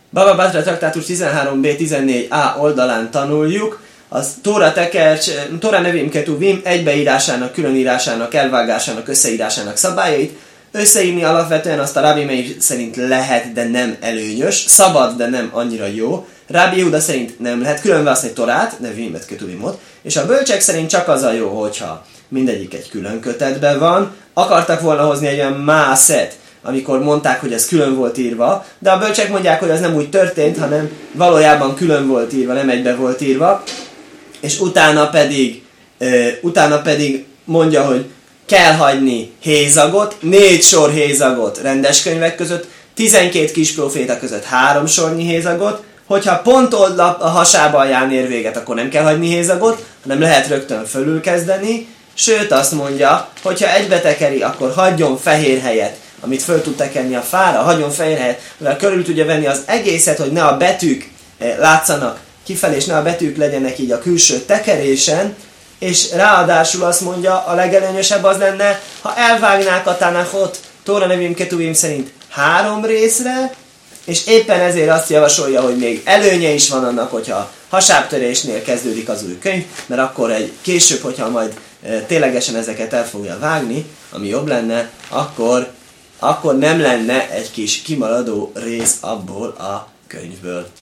Baba Batra traktátus 13b 14a oldalán tanuljuk, az Tóra Nevim Ketuvim egybeírásának, különírásának, elvágásának, összeírásának szabályait. Összeírni alapvetően azt a Rabbi Meir szerint lehet, de nem előnyös, szabad, de nem annyira jó. Rabbi Yehuda szerint nem lehet különválasztani Torát, Nevimet Ketuvimot, és a bölcsek szerint csak az a jó, hogyha mindegyik egy külön kötetben van. Akartak volna hozni egy olyan mászet, amikor mondták, hogy ez külön volt írva, de a bölcsek mondják, hogy ez nem úgy történt, hanem valójában külön volt írva, nem egybe volt írva, és utána pedig mondja, hogy kell hagyni hézagot, 4 sor hézagot rendes könyvek között, 12 kis proféta között 3 sornyi hézagot, hogyha pont oldlap a hasában jár ér véget, akkor nem kell hagyni hézagot, hanem lehet rögtön fölül kezdeni, sőt azt mondja, hogyha egybe tekeri, akkor hagyjon fehér helyet, amit föl tud tekerni a fára, hagyjon fehér helyet, mivel körül tudja venni az egészet, hogy ne a betűk látszanak kifelé, és ne a betűk legyenek így a külső tekerésen, és ráadásul azt mondja, a legelőnyösebb az lenne, ha elvágnák a Tanachot Tóra Nevim Ketuvim szerint 3 részre, és éppen ezért azt javasolja, hogy még előnye is van annak, hogyha hasábtörésnél kezdődik az új könyv, mert akkor később, hogyha majd ténylegesen ezeket el fogja vágni, ami jobb lenne, akkor nem lenne egy kis kimaradó rész abból a könyvből.